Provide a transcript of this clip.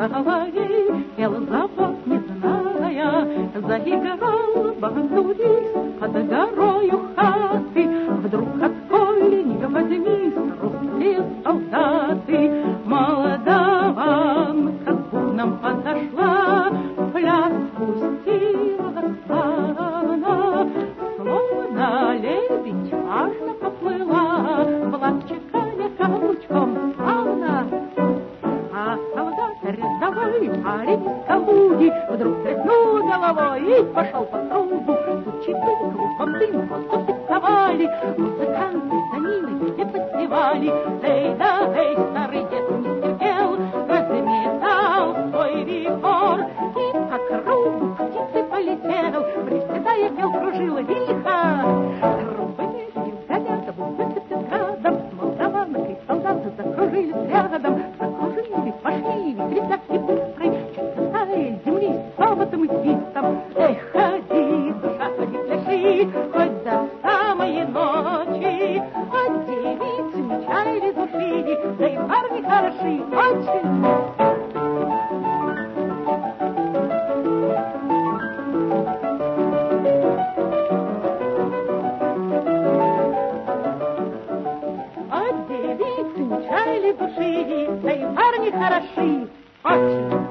голове, пел завод, не зная, заиграл бандурист под горою хаты. Вдруг от колени возьми русские солдаты. Молдаванка с бубном подошла, пляс пустила славно, словно лебедь важно поплыла, благ чеканя каблучком славно. А солдат рядовой парень из Калуги вдруг тряхнул головой и пошел по кругу. Тут четыре кругом дым потусовали, музыканты за ними все подпевали. Эй, да, эй, старый дед не стерпел, разметал свой вихор и по кругу птицей полетел, приседая пел, кружил лихо. Трубы били горят, высыпят градом, молдаванок и солдаты закружились рядом. Закружились, пошли, ребятки быстрые, чуть касаясь земли с шепотом и свистом. Эй, ходи, душа, ходи, пляши, хоть до самой ночи. От девицы не чаяли души, да и парни хороши, очень. От девицы не чаяли души, да и парни хороши, очень.